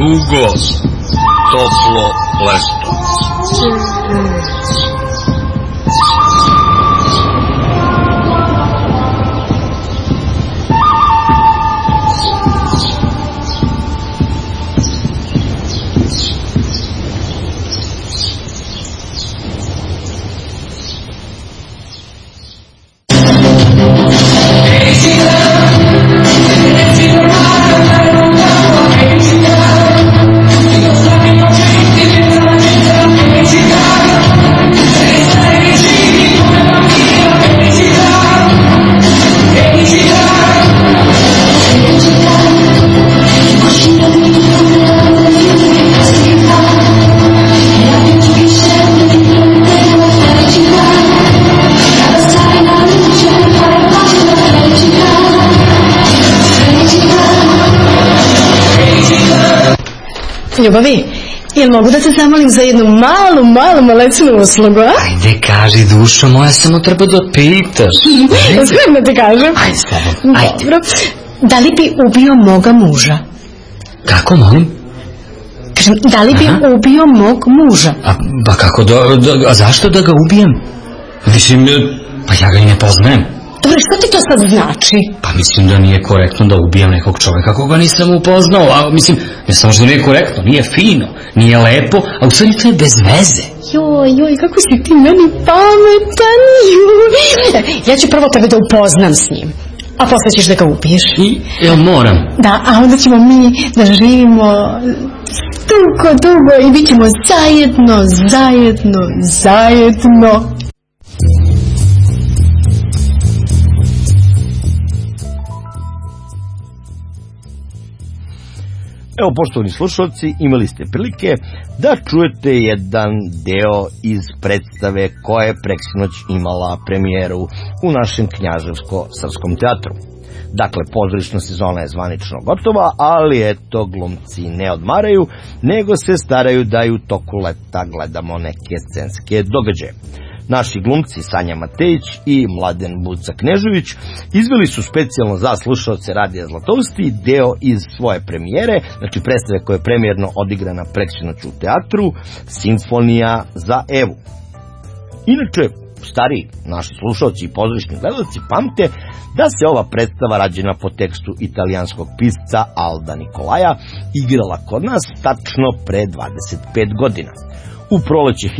dugo toplo leto. Ljubavi, jel mogu da te zamolim za jednu malu malečnu uslugu, a? Ajde, kaži, dušo moja, samo treba da pitaš. Smijem da ti kažem? Ajde, slobodno, ajde. Dobro. Da li bi ubio moga muža? Kako, molim? Kažem, da li bi ubio mog muža? Pa kako, a zašto da ga ubijem? Mislim, pa ja ga i ne poznajem. Dobro, što ti to sad znači? Pa mislim da nije korektno da ubijam nekog čoveka koga nisam upoznao, a mislim, ne samo što nije korektno, nije fino, nije lepo, a u stvari to je bez veze. Joj, kako si ti meni pametan, joj. Ja ću prvo tebe da upoznam s njim, a posle ćeš da ga ubiješ. Jel moram? Da, a onda ćemo mi da živimo dugo i bit ćemo zajedno. Evo, poštovani slušalci, imali ste prilike da čujete jedan deo iz predstave koja je preksinoć imala premijeru u našem Knjaževsko-srpskom teatru. Dakle, pozorišna sezona je zvanično gotova, ali eto, glumci ne odmaraju, nego se staraju da i u toku leta gledamo neke scenske događaje. Naši glumci Sanja Matejić i Mladen Buca Knežević izveli su specijalno za slušaoce Radija Zlatousti deo iz svoje premijere, znači predstave koja je premijerno odigrana preksinoć u teatru, Simfonija za Evu. Inače, stariji naši slušaoci i pozorišni gledalci pamte da se ova predstava rađena po tekstu italijanskog pisca Alda Nikolaja igrala kod nas tačno pre 25 godina. U proleće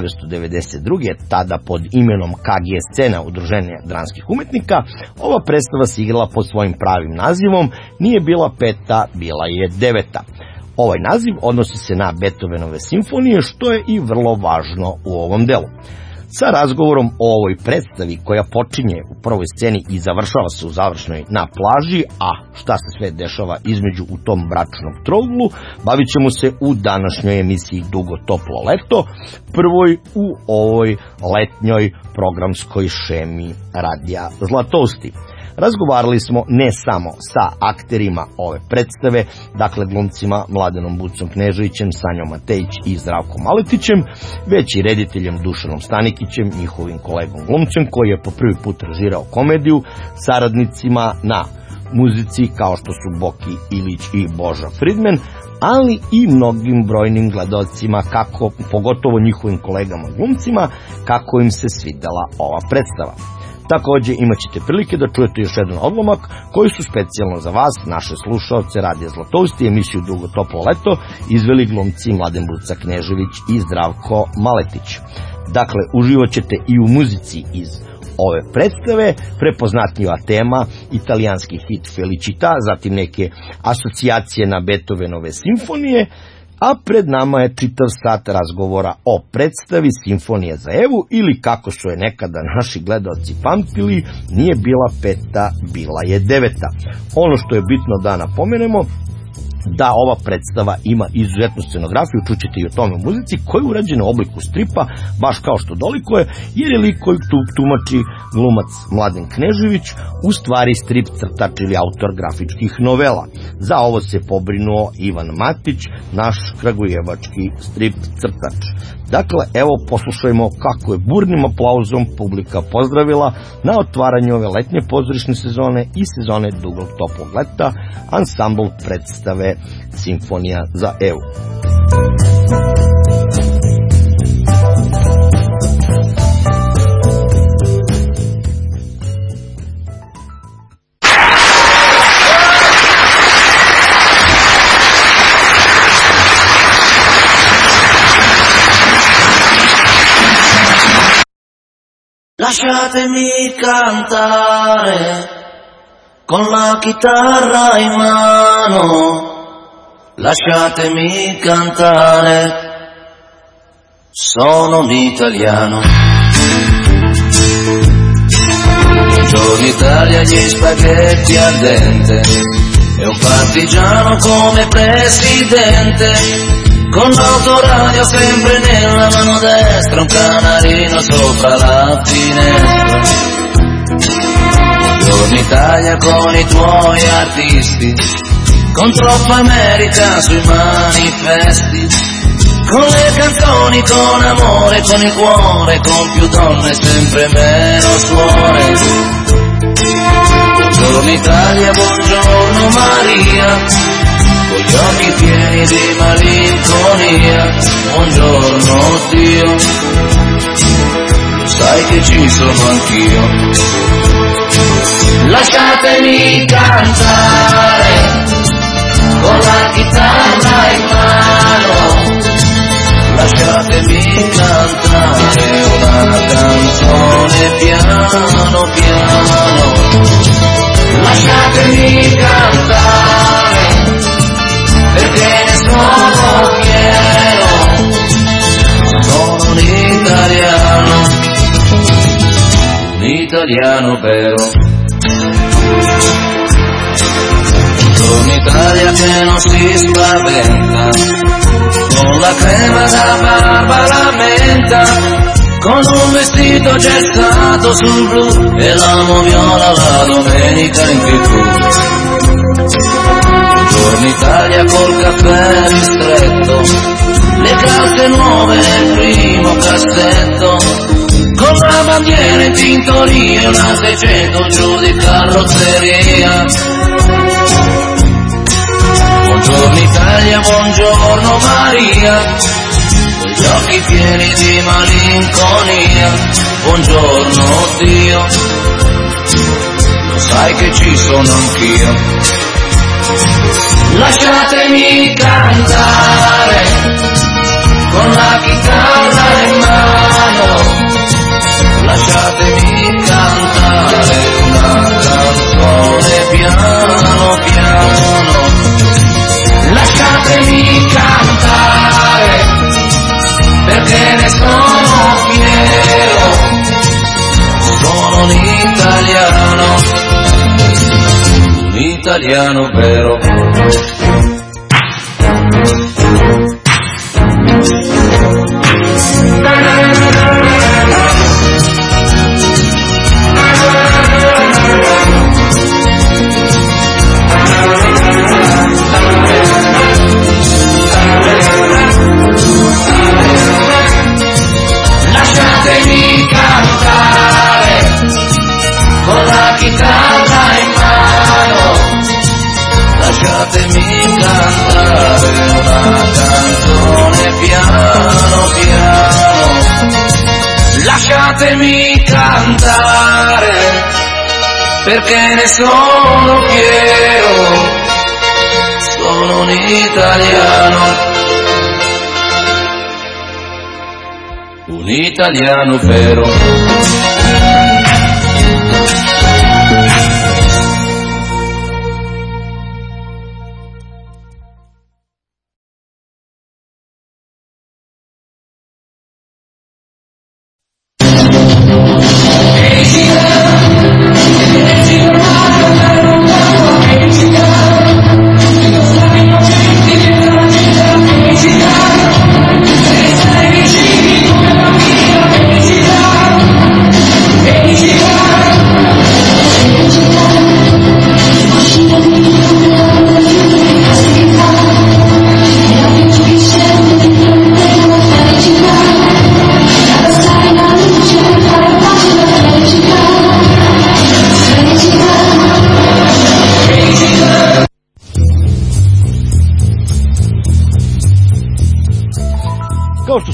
1992. tada pod imenom KG Scena Udruženja dramskih umetnika, ova predstava se igrala pod svojim pravim nazivom, nije bila 5., bila je 9. Ovaj naziv odnosi se na Beethovenove simfonije, što je i vrlo važno u ovom delu. Sa razgovorom o ovoj predstavi koja počinje u prvoj sceni i završava se u završnoj na plaži, a šta se sve dešava između u tom bračnom trouglu, bavit ćemo se u današnjoj emisiji Dugo toplo leto, prvoj u ovoj letnjoj programskoj šemi Radija Zlatousti. Razgovarali smo ne samo sa akterima ove predstave, dakle glumcima Mladenom Bucom Kneževićem, Sanjom Matejić i Zdravkom Maletićem, već i rediteljem Dušanom Stanikićem, njihovim kolegom glumcem koji je po prvi put režirao komediju, saradnicima na muzici kao što su Boki Ilić i Boža Fridman, ali i mnogim brojnim gledalcima, kako, pogotovo njihovim kolegama glumcima, kako im se svidela ova predstava. Također imat ćete prilike da čujete još jedan odlomak koji su specijalno za vas, naše slušaoce Radija Zlatousti, emisiju Dugo toplo leto, izveli glumci Mladen Buca Knežević i Zdravko Maletić. Dakle, uživat ćete i u muzici iz ove predstave, prepoznatljiva tema, italijanski hit Felicita, zatim neke asocijacije na Beethovenove simfonije, a pred nama je čitav sat razgovora o predstavi Simfonije za Evu, ili kako su je nekada naši gledalci pamtili, nije bila 5., bila je 9. Ono što je bitno da napomenemo, da ova predstava ima izuzetnu scenografiju, čućete i o tome u muzici, koja je urađena u obliku stripa, baš kao što dolikuje, jer je lik koji tumači glumac Mladen Knežević, u stvari strip crtač ili autor grafičkih novela. Za ovo se pobrinuo Ivan Matić, naš kragujevački strip crtač. Dakle, evo poslušajmo kako je burnim aplauzom publika pozdravila na otvaranju ove letnje pozorišne sezone i sezone Dugog toplog leta ansambl predstave je Simfonija za Evu. Lasciatemi cantare con la chitarra in mano, lasciatemi cantare, sono un italiano. Buongiorno Italia, gli spaghetti al dente, e un partigiano come presidente. Con l'autoradio sempre nella mano destra, un canarino sopra la finestra. Buongiorno Italia con i tuoi artisti, con troppa America sui manifesti, con le canzoni, con amore, con il cuore, con più donne, sempre meno suore. Buongiorno Italia, buongiorno Maria, con gli occhi pieni di malinconia, buongiorno Dio, lo sai che ci sono anch'io. Lasciatemi cantare con la chitarra in mano, lasciatemi cantare una canzone piano piano, lasciatemi cantare perché ne sono fiero, sono un italiano vero. Buongiorno Italia che non si spaventa, con la crema da barba la menta, con un vestito gestato sul blu e la moviola la domenica in TV. Buongiorno Italia col caffè ristretto, le carte nuove nel primo cassetto, con la bandiera in tintoria e una 600 giù di carrozzeria. Buongiorno Italia, buongiorno Maria, con gli occhi pieni di malinconia, buongiorno Dio, lo sai che ci sono anch'io. Lasciatemi cantare con la chitarra in mano, lasciatemi cantare una canzone piano piano, lasciatemi cantare perché ne sono fiero, sono un italiano vero. Lasciatemi cantare con la chitarra in mano, lasciatemi cantare una canzone piano piano, lasciatemi cantare perché ne sono fiero, sono un italiano vero.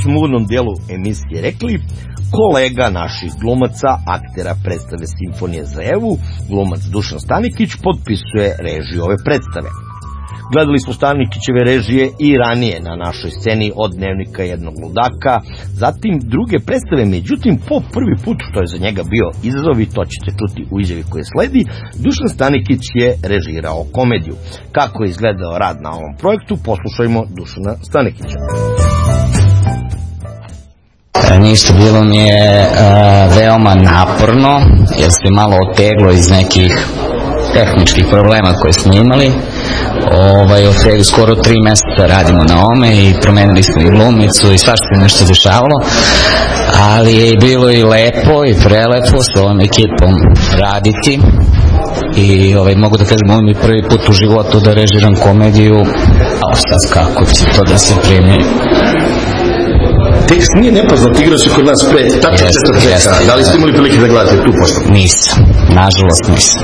smo u uvodnom delu emisije rekli, kolega naših glumaca, aktera predstave Simfonije za Evu, glumac Dušan Stanikić, potpisuje režiju ove predstave. Gledali smo Stanikićeve režije i ranije na našoj sceni od Dnevnika jednog ludaka, zatim druge predstave, međutim po prvi put, što je za njega bio izazov i to ćete čuti u izjavi koje sledi, Dušan Stanikić je režirao komediju. Kako je izgledao rad na ovom projektu, poslušajmo Dušana Stanikića. Ništa, bilo mi je veoma naporno, jer se malo oteglo iz nekih tehničkih problema koje smo imali. Od skoro 3 meseca radimo na ome i promenili smo i glumicu i svašta se nešto dešavalo, ali je bilo i lepo i prelepo s ovom ekipom raditi i mogu da kažem, ovo mi je prvi put u životu da režiram komediju, a sad kako će to da se primi. Tekst nije nepoznat, igrao si kod nas pre tačno 4 veka. Da li ste imali prilike da gledate tu postavu? Nisam, nažalost nisam.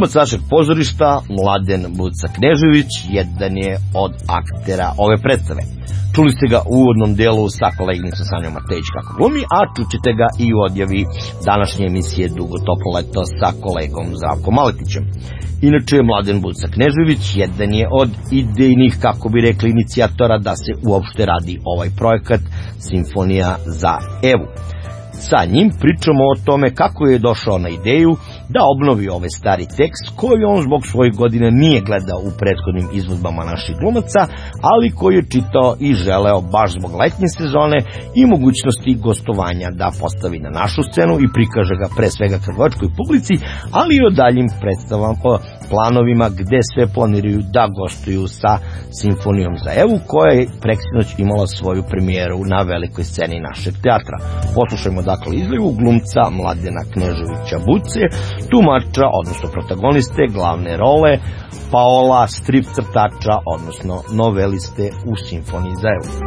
Glumac našeg pozorišta, Mladen Buca Knežević, jedan je od aktera ove predstave. Čuli ste ga u uvodnom delu sa koleginicom Sanjom Matejić kako glumi, a čućete ga i u odjavi današnje emisije Dugo toplo leto sa kolegom Zdravkom Maletićem. Inače, Mladen Buca Knežević jedan je od idejnih, kako bi rekli, inicijatora da se uopšte radi ovaj projekat Simfonija za Evu. Sa njim pričamo o tome kako je došao na ideju da obnovi ovaj stari tekst koji on zbog svojih godina nije gledao u prethodnim izvedbama naših glumaca, ali koji je čitao i želeo baš zbog letnje sezone i mogućnosti gostovanja da postavi na našu scenu i prikaže ga pre svega kragujevačkoj publici, ali i o daljim predstavama, planovima gde sve planiraju da gostuju sa Simfonijom za Evu, koja je preksinoć imala svoju premijeru na velikoj sceni našeg teatra. Poslušajmo dakle izlivu glumca Mladena Kneževića Buce, tumača, odnosno protagoniste glavne role Paola, strip crtača, odnosno noveliste u Simfoniji za Evu.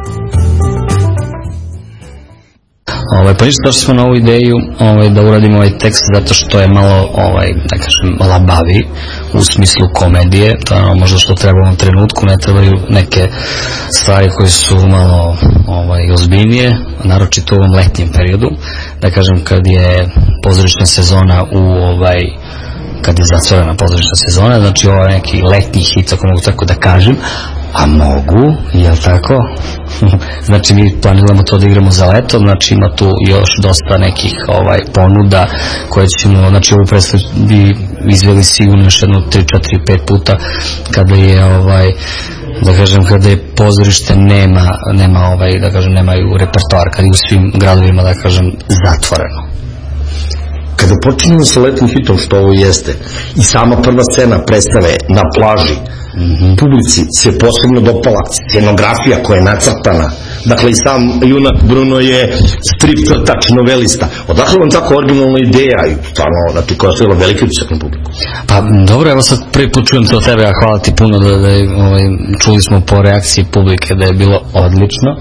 Pa ništa, došli smo na ovu ideju da uradimo ovaj tekst zato što je malo, da kažem, labavi u smislu komedije. To je ono možda što treba u ovom trenutku, ne trebaju neke stvari koje su malo ozbiljnije, naročito u ovom letnjem periodu. Da kažem, kad je pozorišna sezona kad je zatvorena pozorišna sezona, znači ovo je neki letnji hit, ako mogu tako da kažem, a mogu, jel tako? Znači mi planiramo to da igramo za leto, znači ima tu još dosta nekih ponuda koje ćemo, znači ovu predstavu bi izveli sigurno još jedno 3, 4, 5 puta kada je da kažem, kada je pozorište nema da kažem, nemaju repertoar, kada je u svim gradovima, da kažem, zatvoreno. Kada počinjemo sa letnim hitom, što ovo jeste, i sama prva scena predstave na plaži, publici se posebno dopala scenografija koja je nacrtana. Dakle, i sam junak Bruno je strip crtač, novelista. Odakle vam tako originalna ideja i stvarno, znači, koja je ostavila veliki utisak na publiku? Pa dobro, evo sad prvi put čujem to od tebe, a hvala ti puno da čuli smo po reakciji publike da je bilo odlično,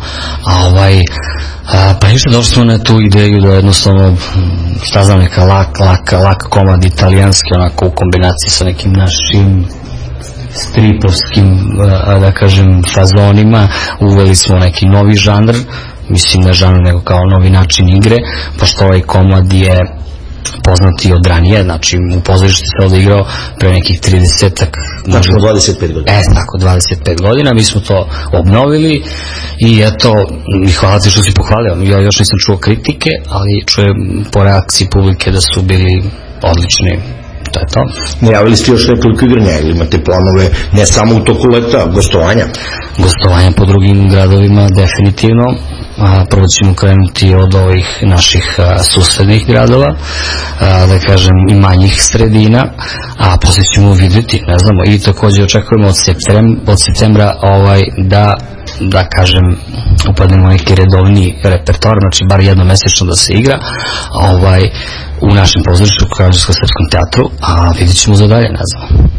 pa ništa, došli smo na tu ideju da jednostavno, šta znam, neka lak komad italijanski, onako u kombinaciji sa nekim našim stripovskim, da kažem, fazonima. Uveli smo neki novi žanr, mislim ne žanr nego kao novi način igre, pošto ovaj komad je poznati od ranije, znači u pozorištu se ovdje igrao pre nekih 30-ak, znači 25 godina. Tako, 25 godina, mi smo to obnovili i eto, hvala ti što si pohvalio, ja još nisam čuo kritike, ali čujem po reakciji publike da su bili odlični. To je to. Najavili ste još nekoliko igranja, ili imate planove ne samo u toku leta, gostovanja? Gostovanja po drugim gradovima, definitivno. Prvo ćemo krenuti od ovih naših susednih gradova, da kažem, i manjih sredina, a poslije ćemo vidjeti, ne znamo, i također očekujemo od septembra da kažem, upadnemo neki redovni repertoar, znači bar jednomesečno da se igra u našem pozorištu u Kraljevsko-srpskom teatru, a vidjet ćemo za dalje, ne znam.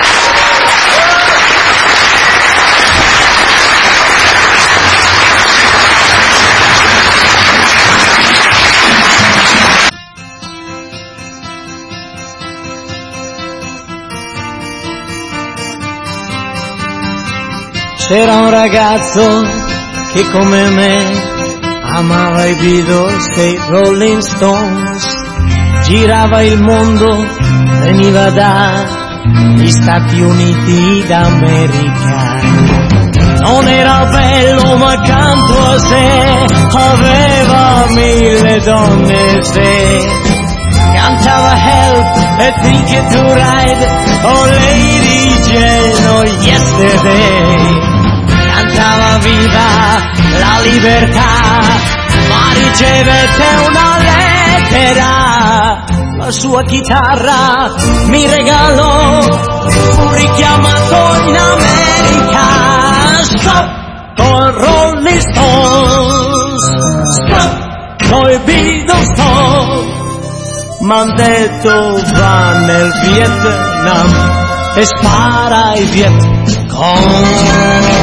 C'era un ragazzo che come me amava i Beatles e i Rolling Stones, girava il mondo, veniva dagli Stati Uniti d'America. Non era bello ma accanto a sé aveva 1000 donne se cantava Help e Ticket to Ride, oh Lady Jane, oh Yesterday. Cantava viva la libertà, ma ricevette una lettera. La sua chitarra mi regalò, fu richiamato in America. Stop con Rolling Stones, stop coi Beatles, stop. M'han detto va nel Vietnam e spara ai Vietcong.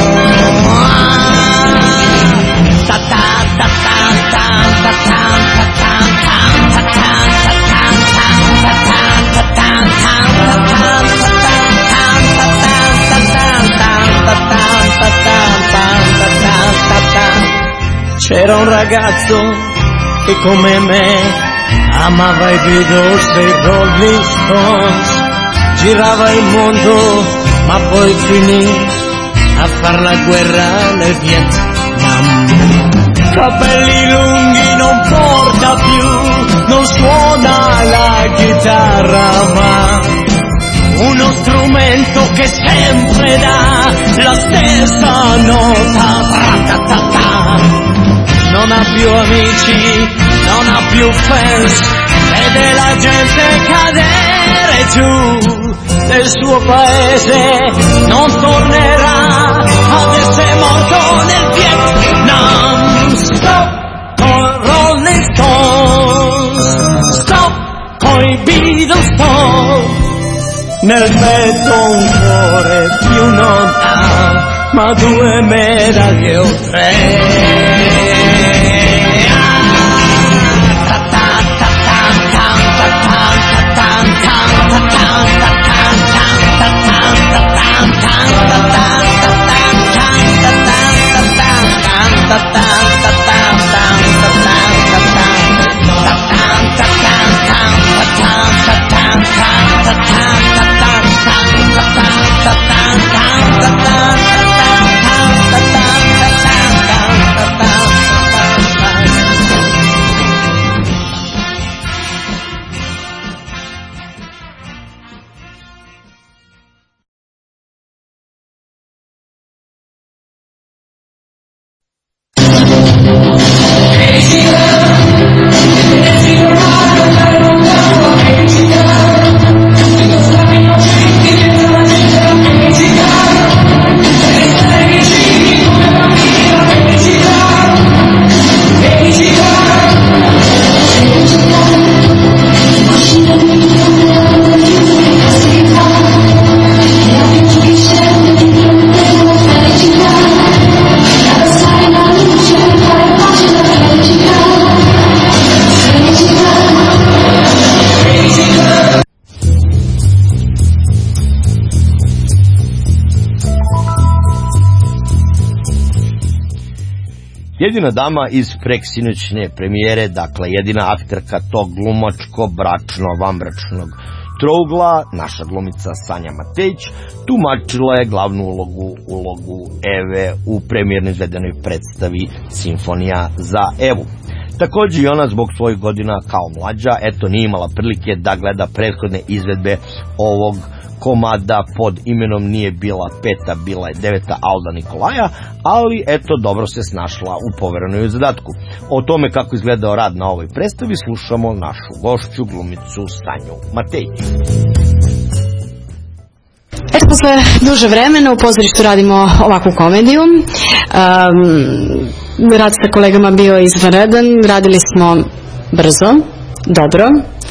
C'era un ragazzo che come me amava i Beatles e i Rolling Stones, girava il mondo ma poi finì a far la guerra nel Vietnam. Capelli lunghi non porta più, non suona la chitarra ma uno strumento che sempre dà la stessa nota, tra-ta-ta-ta. Non ha più amici, non ha più fans, vede la gente cadere giù. Nel suo paese non tornerà, adesso è morto nel Vietnam. Stop con Rolling Stones, stop coi Beatles, stop. Nel petto un cuore più non ha, ma 2 medaglie o 3. Jedina dama iz preksinoćne premijere, dakle jedina akterka tog glumačko-bračno-vanbračnog trougla, naša glumica Sanja Matejić, tumačila je glavnu ulogu Eve u premijerno izvedenoj predstavi Simfonija za Evu. Također i ona zbog svojih godina kao mlađa, nije imala prilike da gleda prethodne izvedbe ovog komada pod imenom Nije bila 5, bila je 9 Alda Nikolaja, ali dobro se snašla u poverenoj zadatku. O tome kako izgledao rad na ovoj predstavi slušamo našu gošću, glumicu Sanju Matejić. Eto, posle duže vremena u pozorištu radimo ovakvu komediju. Rad sa kolegama bio izvanredan, radili smo brzo, dobro.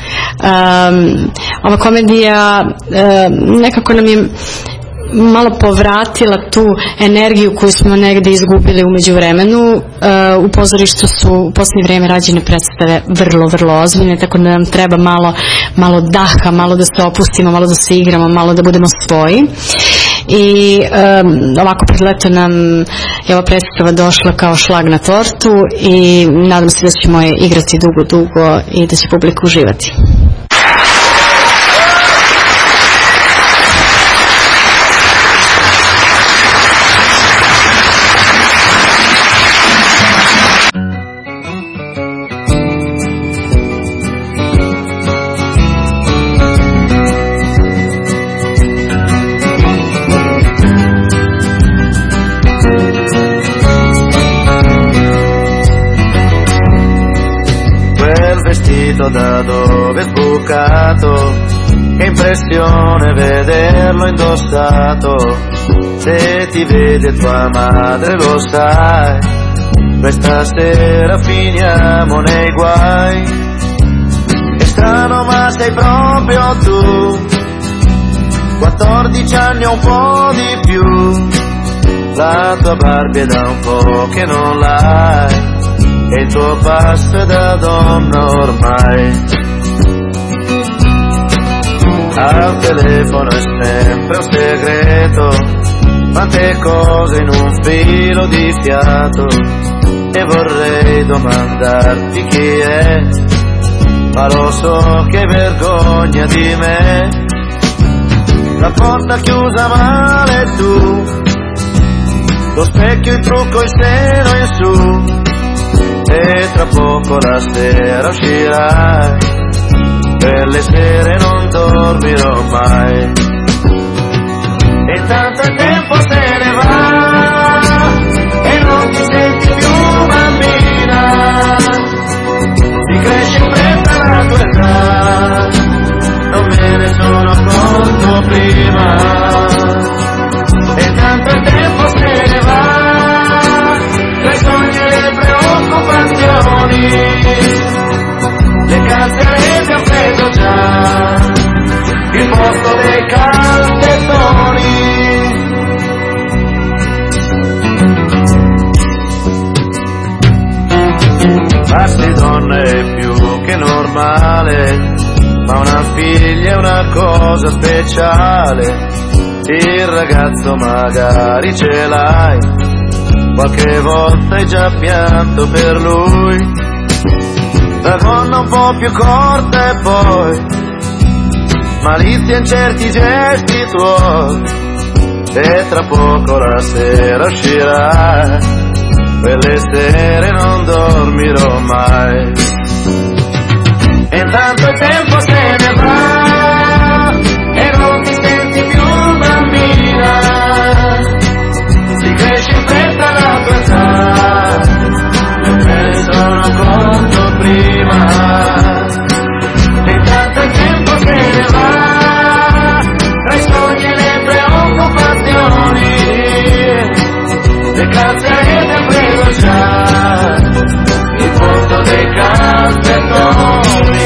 Ova komedija nekako nam je malo povratila tu energiju koju smo negde izgubili u međuvremenu. U pozorištu su u posljednje vrijeme rađene predstave vrlo, vrlo ozbiljne, tako da nam treba malo daha, malo da se opustimo, malo da se igramo, malo da budemo svoji. I ovako pred leto nam je ova predstava došla kao šlag na tortu i nadam se da ćemo je igrati dugo i da će publika uživati. Da dove è sbucato, che impressione vederlo indossato. Se ti vede tua madre lo sai, questa sera finiamo nei guai. È strano ma sei proprio tu, 14 anni o un po' di più. La tua Barbie è da un po' che non l'hai, e il tuo passo è da donna ormai. Al telefono è sempre un segreto, quante cose in un filo di fiato. e vorrei domandarti chi è, ma lo so che vergogna di me. La porta chiusa male su, lo specchio, il trucco, il seno in su, e tra poco la sera uscirai, per le sere non dormirò mai. E tanto il tempo se ne va e non ti senti più bambina, ti cresce in fretta la tua età, non me ne sono accorto prima. E tanto il tempo se ne va, tra i sogni e le preoccupazioni, le canzoni ho preso già il posto dei calzettoni. Farsi donna è più che normale, ma una figlia è una cosa speciale. Il ragazzo magari ce l'hai, qualche volta hai già pianto per lui. La donna un po' più corta e poi malizia in certi gesti tuoi, e tra poco la sera uscirà, quelle sere non dormirò mai. E intanto il tempo se ne va e non ti senti più bambina, si cresce in fretta la tua età, non me ne sono accorto prima. E intanto il tempo se ne va, tra i sogni e le preoccupazioni, le canzoni ho preso già il posto dei calzettoni.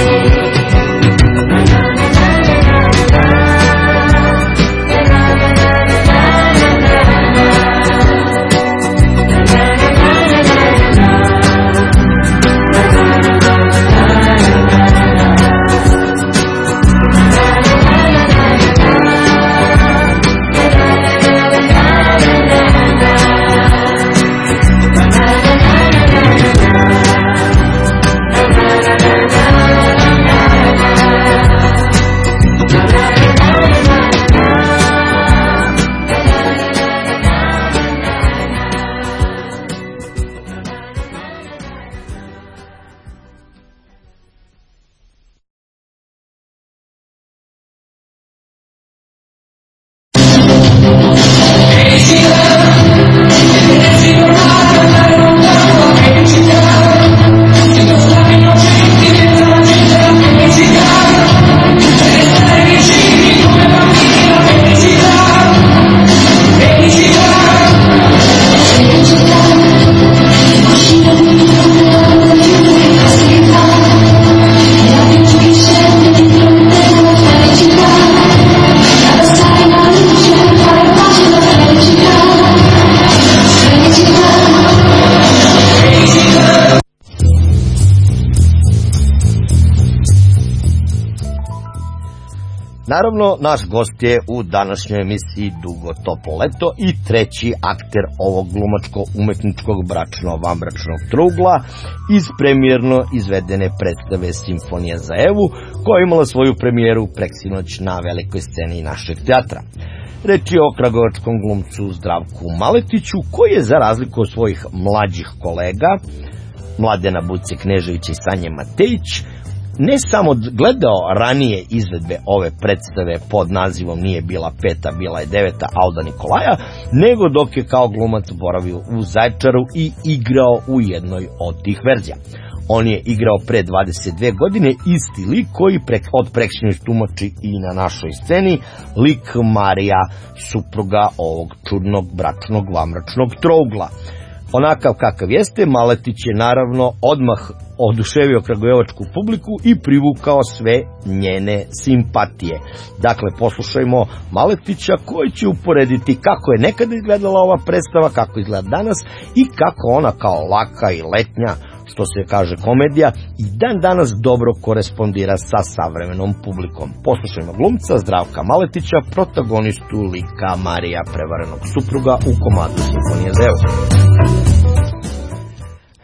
Naravno, naš gost je u današnjoj emisiji Dugo toplo leto i treći akter ovog glumačko-umetničkog bračno-vanbračnog trougla iz premijerno izvedene predstave Simfonija za Evu, koja je imala svoju premijeru preksinoć na velikoj sceni našeg teatra. Reč je o kragujevačkom glumcu Zdravku Maletiću, koji je za razliku od svojih mlađih kolega, Mladena Buce Kneževića i Sanje Matejić, ne samo gledao ranije izvedbe ove predstave pod nazivom Nije bila peta, bila je deveta Alda Nikolaja, nego dok je kao glumac boravio u Zaječaru i igrao u jednoj od tih verzija. On je igrao pre 22 godine isti lik koji od preksinoć tumači i na našoj sceni, lik Marija, supruga ovog čudnog bračnog vanbračnog trougla. Onakav kakav jeste, Maletić je naravno odmah oduševio kragujevačku publiku i privukao sve njene simpatije. Dakle, poslušajmo Maletića koji će uporediti kako je nekada izgledala ova predstava, kako izgleda danas i kako ona kao laka i letnja, što se kaže komedija, i dan danas dobro korespondira sa savremenom publikom. Poslušajmo glumca Zdravka Maletića, protagonistu lika Marija, prevarenog supruga u komadu Simfonije za Evu.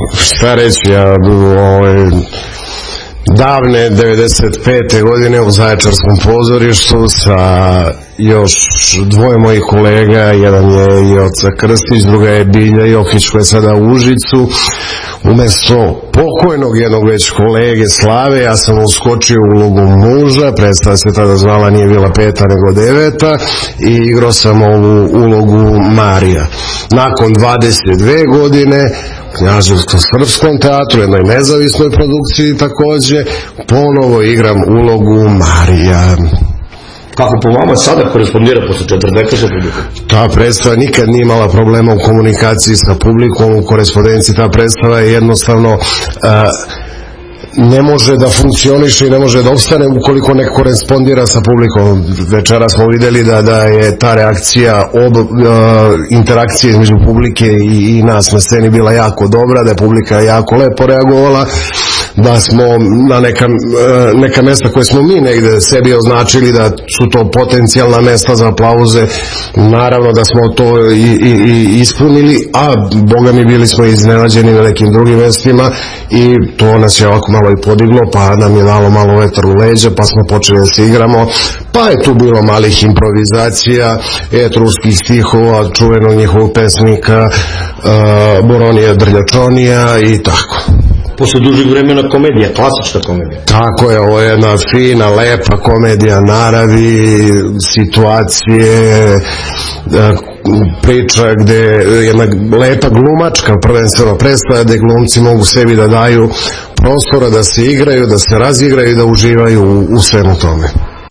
šta reći, ja davne 95. godine u Zaječarskom pozorištu sa još dvoje mojih kolega, jedan je Joca Krstić, druga je Bilja Jokić koja je sada u Užicu. Umesto pokojnog jednog već kolege Slave, ja sam uskočio u ulogu muža, predstava se tada zvala nije bila 5. nego 9. i igrao sam ovu ulogu Marija. Nakon 22 godine u Knjaževskom srpskom teatru, jednoj nezavisnoj produkciji takođe, ponovo igram ulogu Marija. Kako po vama sada korespondira posle 4 veka sa publikom? Ta predstava nikad nije imala problema u komunikaciji sa publikom, u korespondenciji. Ta predstava je jednostavno ne može da funkcioniše i ne može da opstane ukoliko ne korespondira sa publikom. Večera smo videli da je ta reakcija, interakcija između publike i nas na sceni bila jako dobra, da je publika jako lepo reagovala, da smo na neka mesta koje smo mi negde sebi označili da su to potencijalna mesta za aplauze, naravno da smo to i ispunili, a boga mi bili smo iznenađeni na nekim drugim mestima i to nas je ovako malo i podiglo, pa nam je dalo malo vetar u leđa, pa smo počeli da se igramo, pa je tu bilo malih improvizacija, etruskih stihova, čuvenog njihovog pesnika Boronija Drljačonija i tako. Posle dužeg vremena komedija, klasična komedija. Tako je, ovo je jedna fina, lepa komedija naravi, situacije, priča gde je jedna lepa glumačka prvenstveno predstava gde glumci mogu sebi da daju prostora da se igraju, da se razigraju i da uživaju u svemu tome.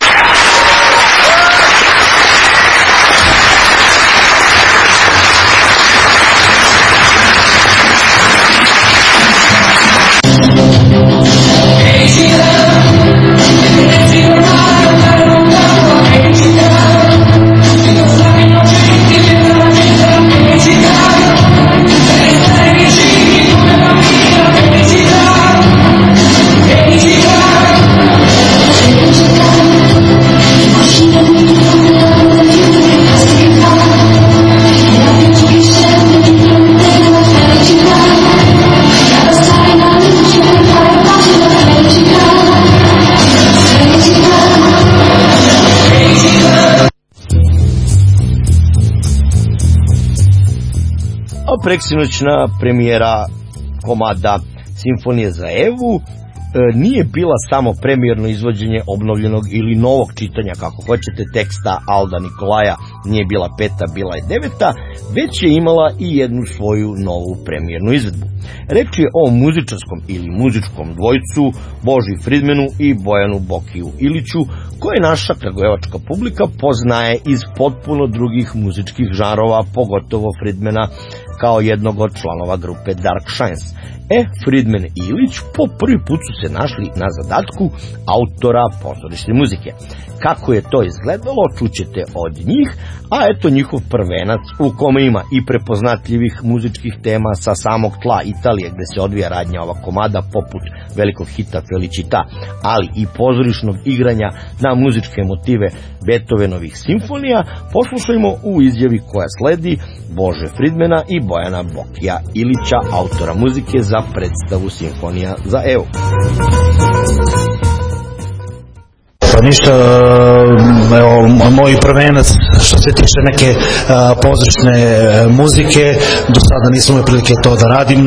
Preksinoćna premijera komada Simfonije za Evu nije bila samo premijerno izvođenje obnovljenog ili novog čitanja, kako hoćete, teksta Alda Nikolaja, nije bila 5., bila je 9., već je imala i jednu svoju novu premijernu izvedbu. Reč je o muzičarskom ili muzičkom dvojcu Boži Fridmanu i Bojanu Bokiju Iliću, koje naša kragujevačka publika poznaje iz potpuno drugih muzičkih žanrova, pogotovo Fridmana kao jednog od članova grupe Dark Shines. Fridman i Ilić po prvi put su se našli na zadatku autora pozorišne muzike. Kako je to izgledalo, čućete od njih, a eto njihov prvenac u kome ima i prepoznatljivih muzičkih tema sa samog tla Italije, gde se odvija radnja ova komada poput velikog hita Felicita, ali i pozorišnog igranja na muzičke motive Beethovenovih simfonija. Poslušajmo u izjavi koja sledi Bože Fridmana i Bojana Bokija Ilića, autora muzike za predstavu Simfonija za Evu. Pa ništa, evo, moj prvenac što se tiče neke pozorišne muzike, do sada nisam imao prilike to da radim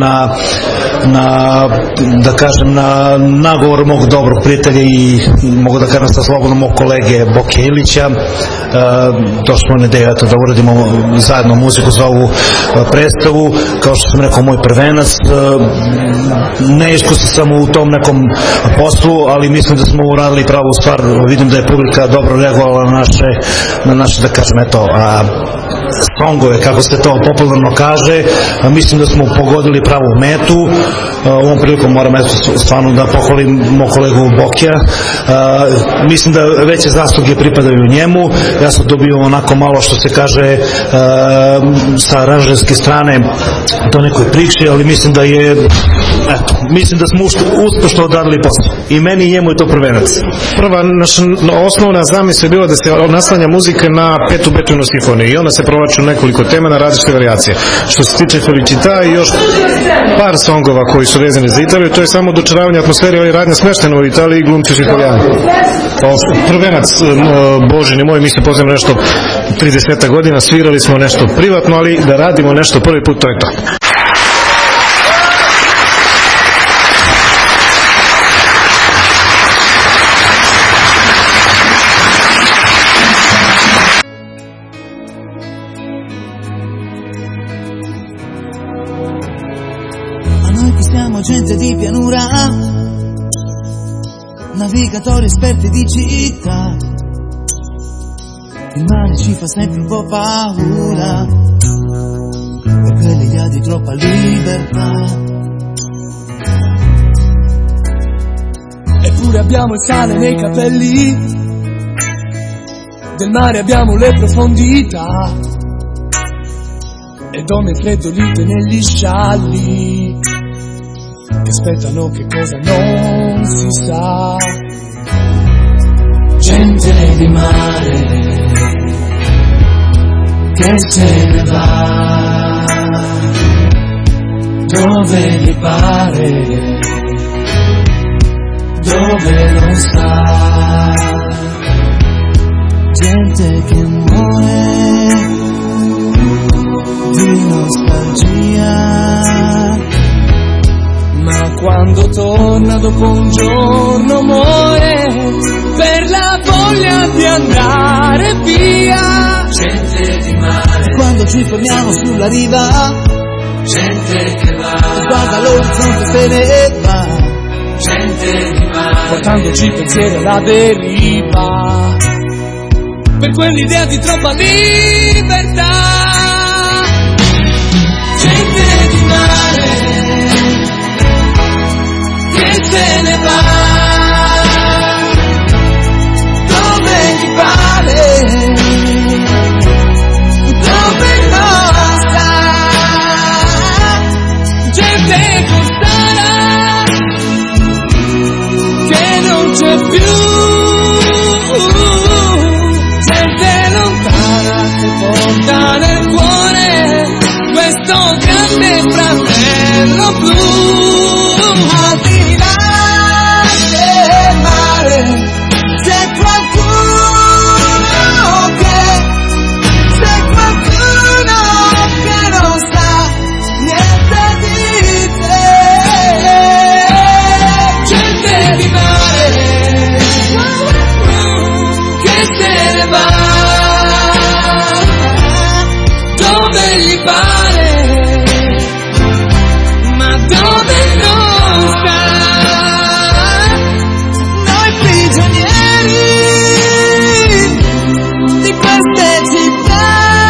da kažem, na nagovor mog dobrog prijatelja i mogu da kažem sa slobodom mog kolege Bokija Ilića. Došli smo na ideju da uradimo zajedno muziku za ovu predstavu. Kao što sam rekao, moj prvenac, neiskusan sam u tom nekom poslu, ali mislim da smo uradili pravu stvar. Vidim da je publika dobro reagovala na naše da kažem, eto, songove, kako se to popularno kaže. Mislim da smo pogodili pravu metu. Ovom prilikom moram stvarno da pohvalim moj kolegu Bokija. Mislim da veće zasluge pripadaju njemu. Ja sam dobio onako malo, što se kaže, sa aranžerske strane do nekoj priče, ali mislim da je eto, mislim da smo uspešno odradili posao. I meni i njemu je to prvenac. Prva naša osnovna zamisla je bila da se naslanja muzika na Petu Beethovenu simfoniju i onda se provlači nekoliko tema na različite varijacije. Što se tiče Felicita i još par songova koji su vezani za Italiju, to je samo dočaravanje atmosfere, ali radnja smeštena u Italiji i glumci su Italijani. Prvenac, Božini moj, mi se poznamo nešto 30 godina, svirali smo nešto privatno, ali da radimo nešto prvi put, to je to. Gente di pianura, navigatori esperti di città, il mare ci fa sempre un po' paura, per quell'idea di troppa libertà. Eppure abbiamo il sale nei capelli, del mare abbiamo le profondità, e donne freddolite negli scialli, che aspettano che cosa non si sa. Gente di mare che se ne va dove gli pare, dove non sta. Gente che muore di nostalgia, ma quando torna dopo un giorno muore per la voglia di andare via. Gente di mare, quando ci fermiamo sulla riva, gente che va, guarda l'orizzonte se ne va. Gente di mare, portandoci pensieri alla deriva, per quell'idea di troppa libertà. Gente di mare che se ne va dove gli pare, dove non sta. Gente costana che non c'è più, gente lontana che porta nel cuore questo grande fratello blu. Al di là del mare c'è qualcuno che non sa niente di te. Gente di mare che se ne va dove gli pare, ma dove non sta. Noi prigionieri di queste città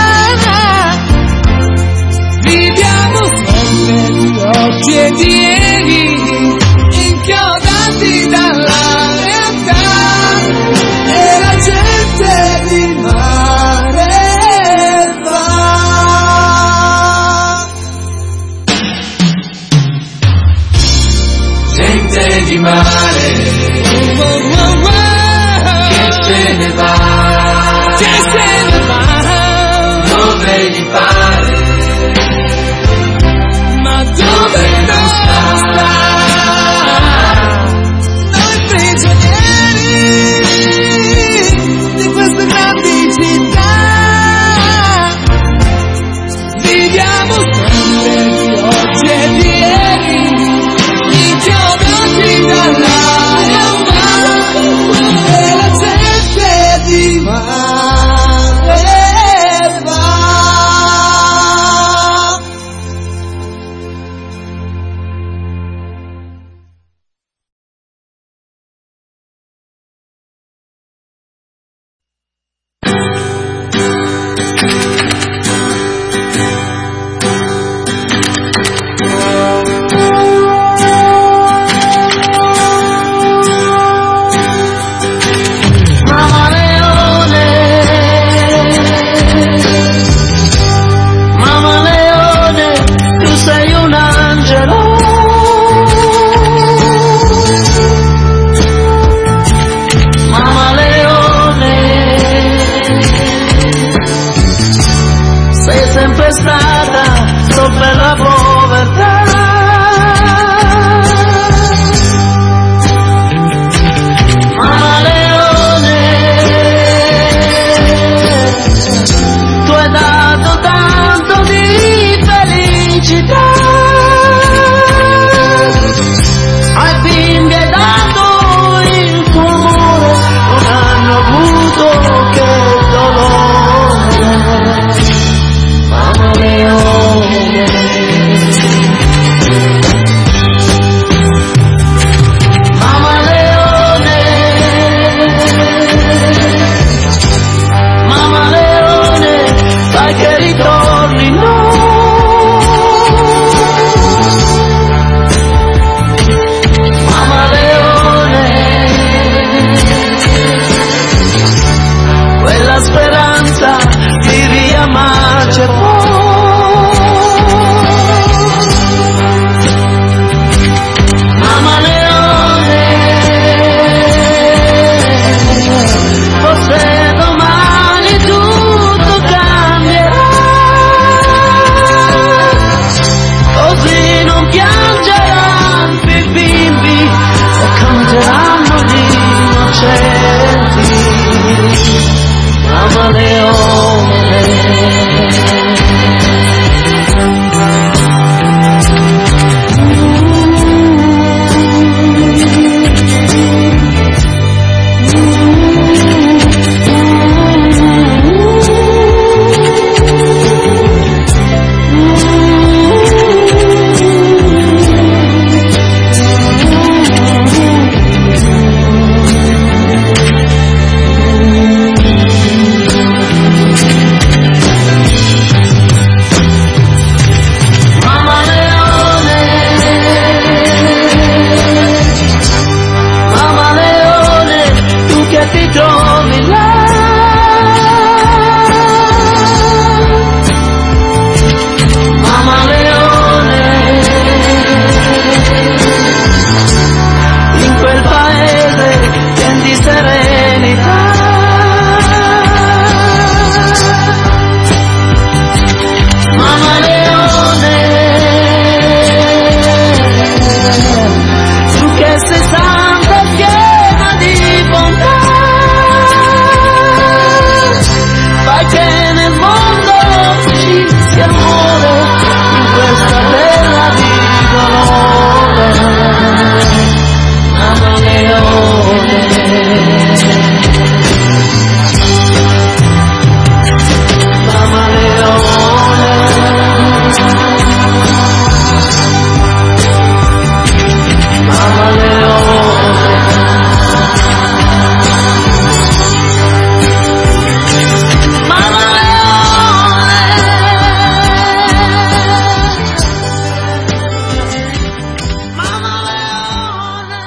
viviamo sempre di oggi e di ieri, inchiodati dalla realtà, e la gente di mare va. Gente di mare che se ne va dove gli pare, ma dove non sta. Noi prigionieri di queste grandi città viviamo sempre di oggi e di ieri, inchiodati dalla sempre stata, sto per la povertà. Mamma Leone, tu hai dato tanto di felicità, ai bimbi hai dato il tuo amore, non hanno avuto che dolore. Mamma Leone, Mamma Leone, Mamma Leone, sai che ritorni no. Mamma Leone, quella speranza di via Macerbo. Mamma Leone, forse domani tutto cambierà, così non piangeranno i bimbi e canteranno gli innocenti. Mamma Leone, Mamma Leone, tu che ti trovi là, Mamma Leone, in quel paese pieno di serenità. Mamma Leone, tu che sei santa piena di bontà, fai che nel mondo ci sia amore in questa terra di dolore. Mamma Leone, Mamma Leone, Mamma Leone, Mamma Leone, Mamma Leone.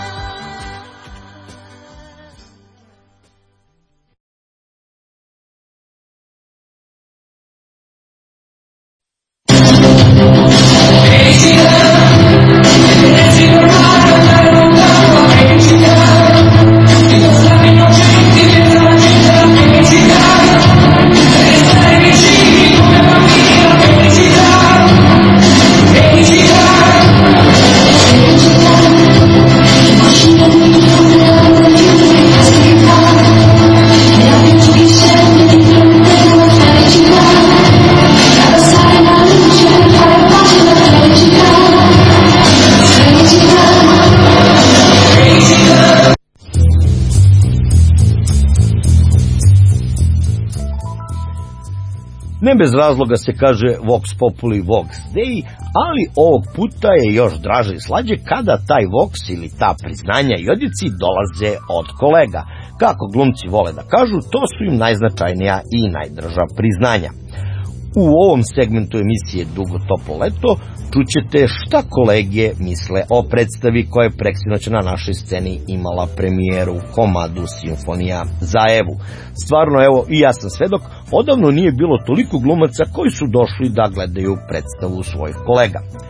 Ne bez razloga se kaže Vox Populi Vox Dei, ali ovog puta je još draže i slađe kada taj Vox ili ta priznanja i odjeci dolaze od kolega. Kako glumci vole da kažu, to su im najznačajnija i najdrža priznanja. U ovom segmentu emisije Dugo toplo leto čućete šta kolege misle o predstavi koja je preksinoć na našoj sceni imala premijeru komadu Simfonija za Evu. Stvarno, evo, i ja sam svedok, odavno nije bilo toliko glumaca koji su došli da gledaju predstavu svojih kolega.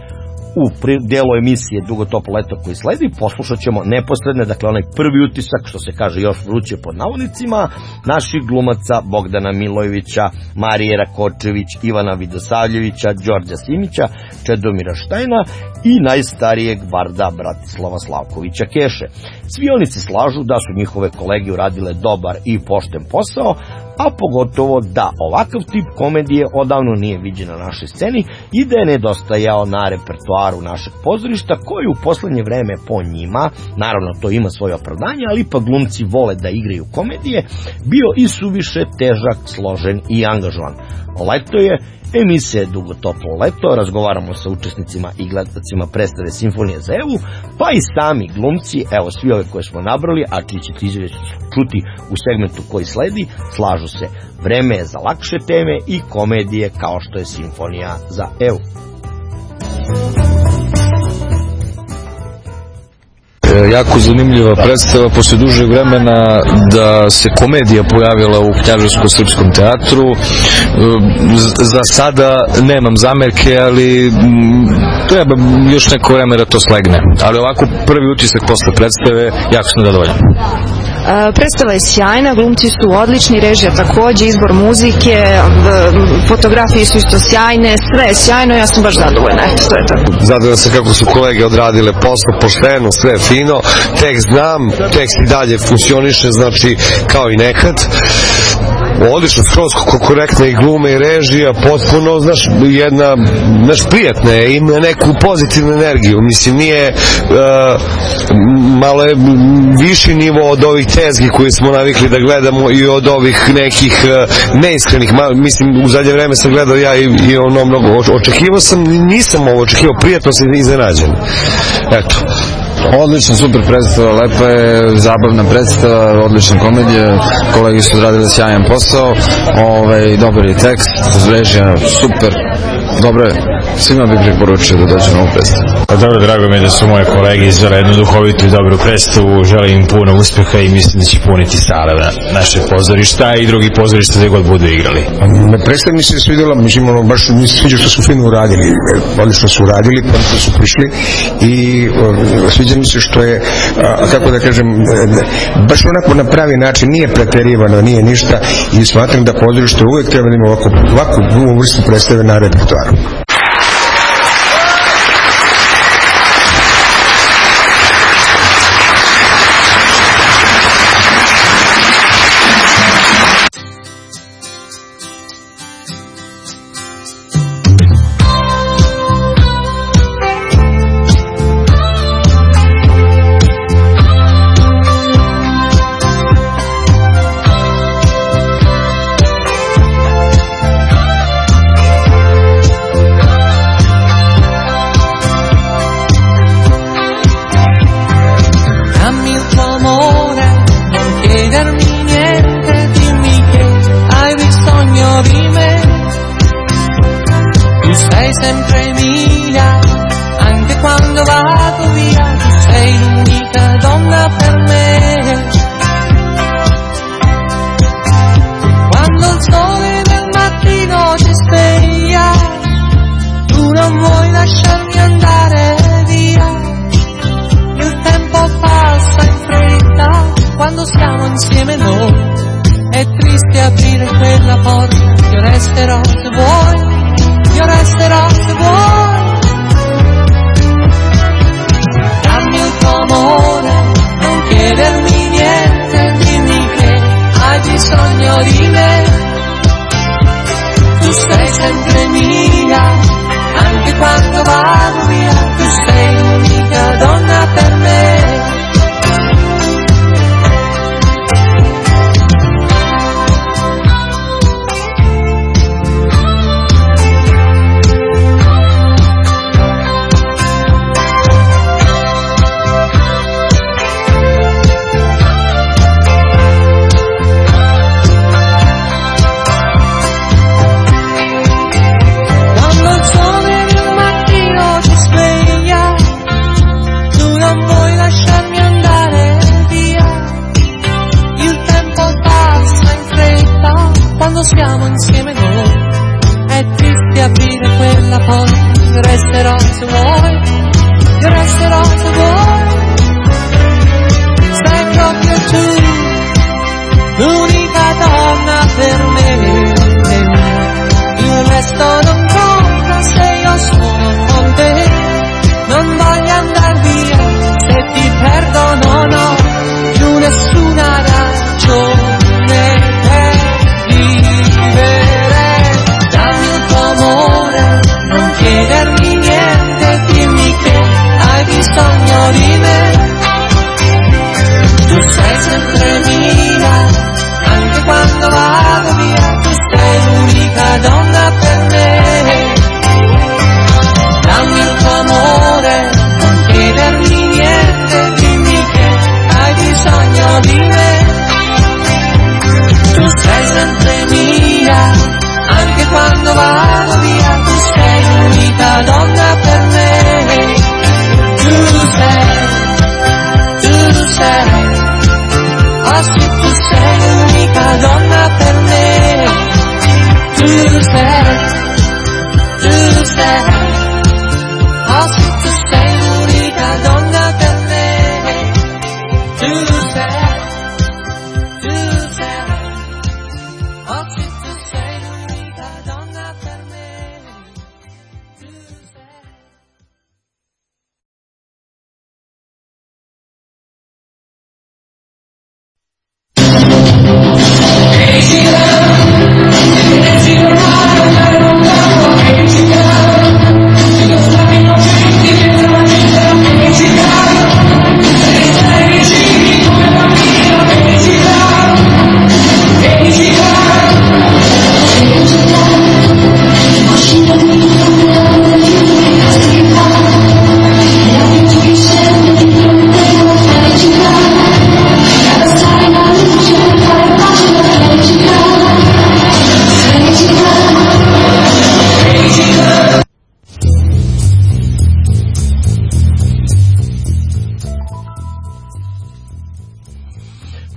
u delu emisije Dugo toplo leto koji sledi poslušat ćemo neposredne, dakle onaj prvi utisak, što se kaže još vruće pod navodnicima, naših glumaca Bogdana Milojevića, Marije Rakočević, Ivana Vidosavljevića, Đorđa Simića, Čedomira Štajna i najstarijeg barda Bratislava Slavkovića Keše. Svi oni se slažu da su njihove kolege uradile dobar i pošten posao, a pogotovo da ovakav tip komedije odavno nije viđen na našoj sceni i da je nedostajao na repertoaru našeg pozorišta, koji u poslednje vreme po njima, naravno to ima svoje opravdanje, ali ipak glumci vole da igraju komedije, bio i suviše težak, složen i angažovan. Leto je, emisija je Dugo toplo leto, razgovaramo sa učesnicima i gledacima predstave Simfonije za Evu, pa i sami glumci, evo svi ove koje smo nabrali, a čiji ćete izvješće čuti u segmentu koji sledi, slažu se. Vreme je za lakše teme i komedije kao što je Simfonija za Evu. Jako zanimljiva predstava, posle dužeg vremena da se komedija pojavila u Knjaževsko-srpskom teatru. Za sada nemam zamerke, ali treba još neko vreme da to slegne. Ali ovako prvi utisak posle predstave, jako sam zadovoljan. Predstava je sjajna, glumci su odlični, režija takođe, izbor muzike, fotografije su isto sjajne, sve je sjajno, ja sam baš zadovoljna, eto, to je tako. Zadovoljna sam kako su kolege odradile posao, pošteno, sve fino, tekst znam, tekst i dalje funkcioniše, znači kao i nekad. Odlično, skroz korektna i glume i režija, potpuno, znaš, jedna, znaš, prijatna je, ima neku pozitivnu energiju, mislim, nije, malo je viši nivo od ovih tezgi koje smo navikli da gledamo i od ovih nekih neiskrenih, mislim, u zadnje vreme sam gledao ja i ono mnogo, očekivao sam, nisam ovo očekivao, prijatno sam iznenađen, eto. Odlična, super predstava, lepa je, zabavna predstava, odlična komedija, kolegi su odradili sjajan posao, dobar je tekst, režija, super, dobro je, svima bih preporučio da dođu na ovu predstavu. Dobro, drago mi je da su moje kolege izvele jednu duhovitu i dobru predstavu, želim im puno uspeha i mislim da će puniti sale naše pozorišta i drugi pozorišta gde god budu igrali. Na predstavi mi se svidjela, mislim, baš mi se sviđa što su fino uradili, odlično su uradili, odlično su prišli i sviđa mi se što je, kako da kažem, baš onako na pravi način, nije preterivano, nije ništa i smatram da pozorište uvek treba da ima ovakvu vrstu predstave na repertoaru. Quando siamo insieme noi, è triste aprire quella porta, io resterò se vuoi, io resterò se vuoi.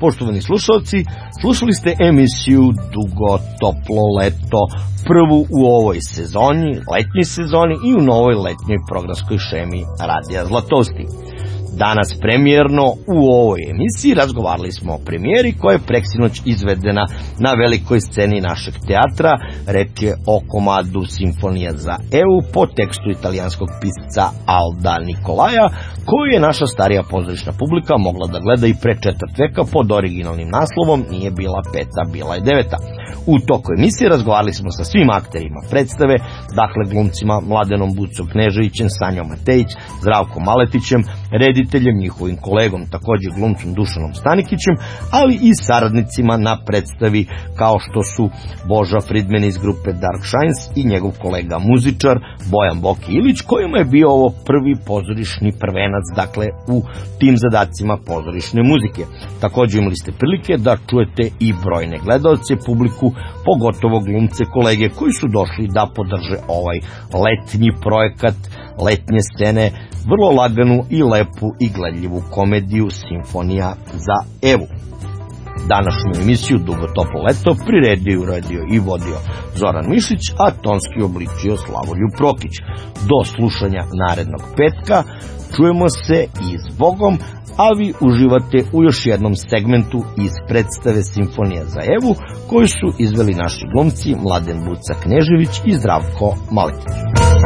poštovani slušalci, slušali ste emisiju Dugo toplo leto, prvu u ovoj sezoni, letnjoj sezoni i u novoj letnjoj programskoj šemi Radija Zlatosti. Danas premijerno u ovoj emisiji razgovarali smo o premijeri koja je preksinoć izvedena na velikoj sceni našeg teatra. Reč je o komadu Simfonija za EU po tekstu italijanskog pisca Alda Nikolaja, koju je naša starija pozorišna publika mogla da gleda i pre četvrt veka pod originalnim naslovom Nije bila peta, bila je deveta. U toku emisije razgovarali smo sa svim akterima predstave, dakle glumcima Mladenom Bucom Kneževićem, Sanjom Matejić, Zdravkom Maletićem, rediteljem, njihovim kolegom, također glumcom Dušanom Stanikićem, ali i saradnicima na predstavi kao što su Boža Fridman iz grupe Dark Shines i njegov kolega muzičar Bojan Boki Ilić, kojima je bio ovo prvi pozorišni prvenac, dakle u tim zadacima pozorišne muzike. Također imali ste prilike da čujete i brojne gledalce, publiku, pogotovo glumce kolege koji su došli da podrže ovaj letnji projekat, letnje scene, vrlo laganu i lepu i gledljivu komediju Simfonija za Evu. Današnju emisiju Dugo toplo leto priredio, uradio i vodio Zoran Mišić, a tonski obličio Slavoljub Prokić. Do slušanja narednog petka, čujemo se i s Bogom, a vi uživate u još jednom segmentu iz predstave Simfonija za Evu, koju su izveli naši glumci Mladen Buca Knežević i Zdravko Maletić.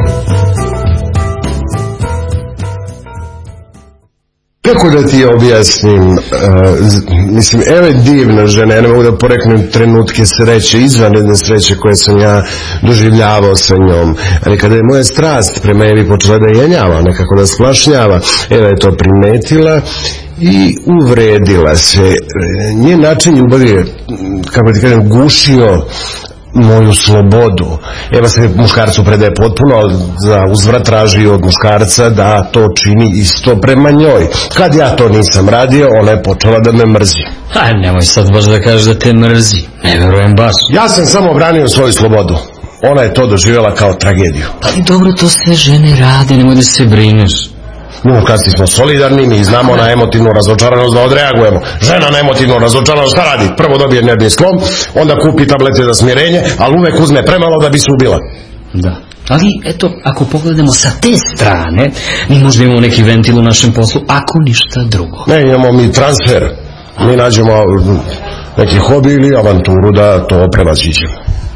Kako da ti objasnim, mislim, Eva je divna žena, ja ne mogu da poreknem trenutke sreće, izvanredne sreće koje sam ja doživljavao sa njom, ali kada je moja strast prema Evi počela da jenjava, nekako da splašnjava, Eva je to primetila i uvredila se. Njen način ljubavi je, kako ti kažem, gušio moju slobodu. Eva se muškarcu predaje potpuno, za uzvrat traži od muškarca da to čini isto prema njoj. Kad ja to nisam radio, ona je počela da me mrzi. Nemoj sad baš da kažeš da te mrzi, ne verujem baš. Ja sam samo branio svoju slobodu. Ona je to doživjela kao tragediju. Ali dobro, to sve žene rade, nemoj da se brineš. Mi muškarci smo solidarni, mi znamo na emotivnu razočaranost da odreagujemo. Žena na emotivnu razočaranost šta radi? Prvo dobije nervni slom, onda kupi tablete za smirenje, ali uvek uzme premalo da bi se ubila. Da. Ali, eto, ako pogledamo sa te strane, mi možda imamo neki ventil u našem poslu, ako ništa drugo. Ne, imamo mi transfer. Mi nađemo neki hobi ili avanturu da to prevaziđemo.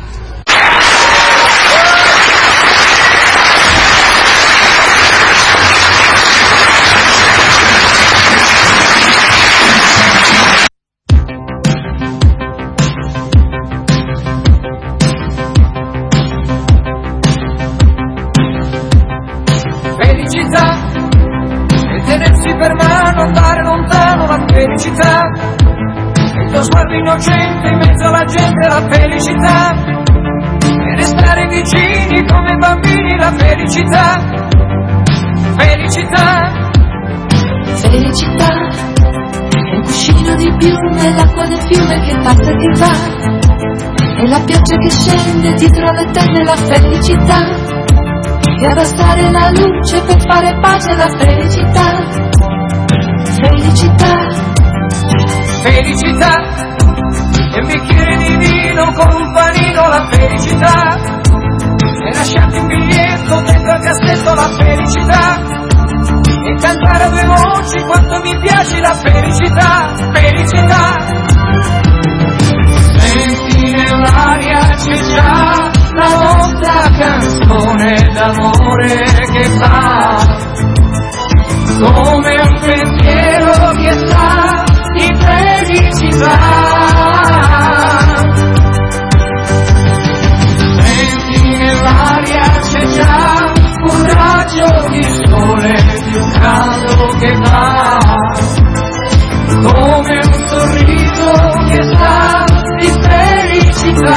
Innocente in mezzo alla gente, la felicità, e restare vicini come bambini, la felicità, felicità, felicità, è un cuscino di piume, l'acqua del fiume che passa e che va, e la pioggia che scende dietro le tende, la felicità, e abbassare la luce per fare pace, la felicità, felicità, felicità. E un bicchiere di vino con un panino, la felicità, e lasciarti un biglietto dentro al cassetto, la felicità, e cantare a due voci quanto mi piace, la felicità, felicità. Senti nell'aria c'è già la nostra canzone d'amore che fa, come un pensiero che sa di felicità. C'è già un raggio di sole più caldo che va, come un sorriso che sa di felicità.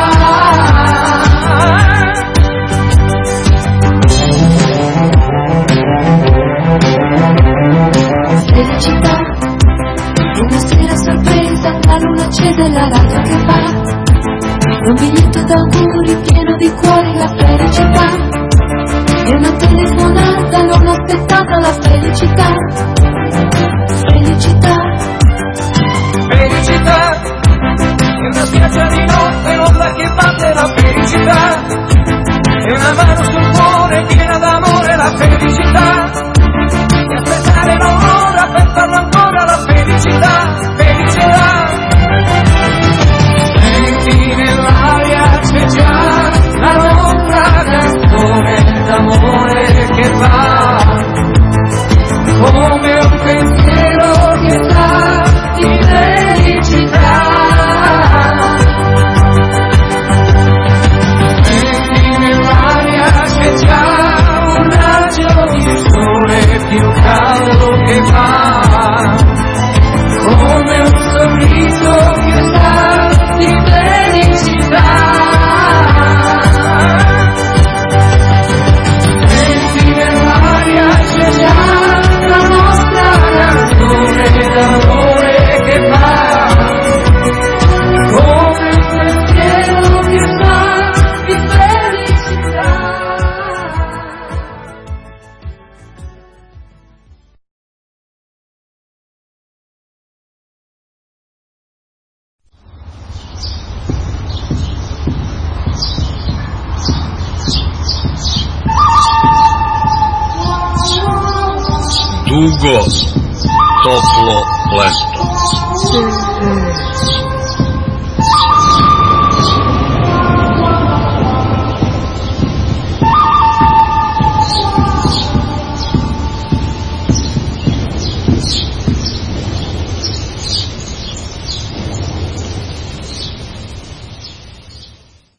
Felicità, una sera sorpresa, la luna accesa e la radio che fa, un biglietto d'auguri pieno di cuori, la felicità, e una telefonata non aspettata, la felicità, felicità, felicità, e una mano sul cuore piena d'amore la felicità, e aspettare l'ora per farlo ancora la felicità, felicità. Senti nell'aria c'è già la nostra canzone d'amore che va, come un pensiero che sa di felicità. Senti nell'aria c'è già un raggio di sole più caldo che va, come un sorriso che sa di felicità. Senti nell'aria c'è già la nostra canzone d'amore che va, come un pensiero che sa di felicità. Dugo, toplo leto.